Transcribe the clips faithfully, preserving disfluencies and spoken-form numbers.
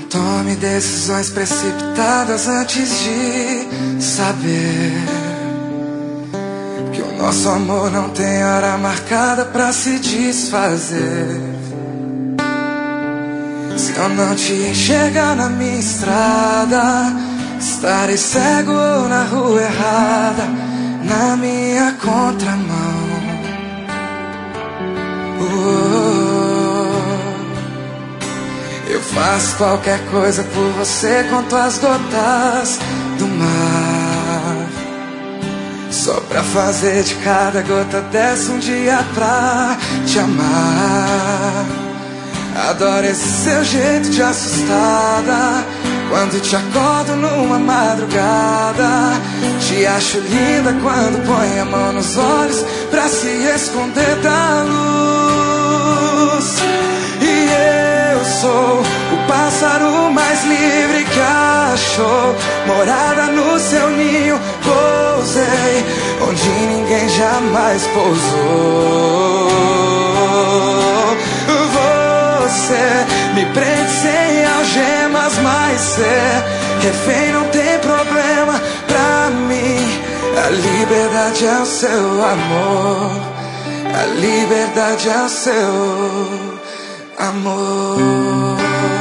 tome decisões precipitadas antes de saber que o nosso amor não tem hora marcada pra se desfazer. Se eu não te enxergar na minha estrada, estarei cego ou na rua errada, na minha contramão. Oh, eu faço qualquer coisa por você, conto as gotas do mar, só pra fazer de cada gota dessa um dia pra te amar. Adoro esse seu jeito de assustada, quando te acordo numa madrugada. Te acho linda quando põe a mão nos olhos pra se esconder da luz. E eu sou o pássaro mais livre que achou morada no seu ninho. Pousei onde ninguém jamais pousou. Você me prende sem algemas, mas ser refém não tem problema pra mim. A liberdade é o seu amor, a liberdade é o seu amor.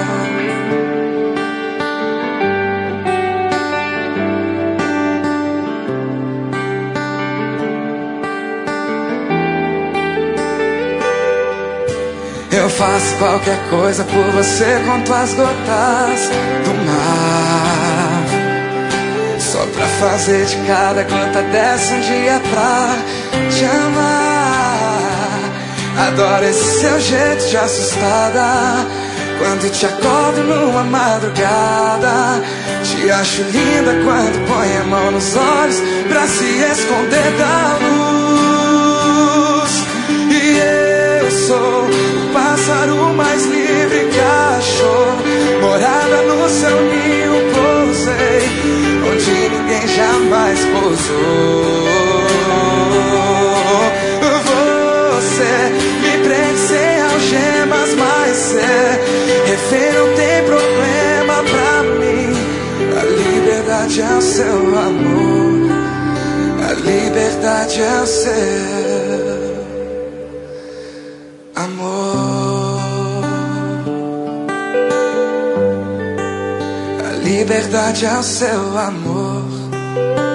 Eu faço qualquer coisa por você, conto as gotas do mar, só pra fazer de cada gota dessa um dia pra te amar. Adoro esse seu jeito de assustada, quando te acordo numa madrugada. Te acho linda quando põe a mão nos olhos pra se esconder da luz. E eu sou o pássaro mais livre que achou morada no seu ninho. Pousei onde ninguém jamais pousou. Você me prende sem algemas, mas ser refém não tem problema pra mim. A liberdade é o seu amor, a liberdade é o seu amor. A liberdade é o seu amor.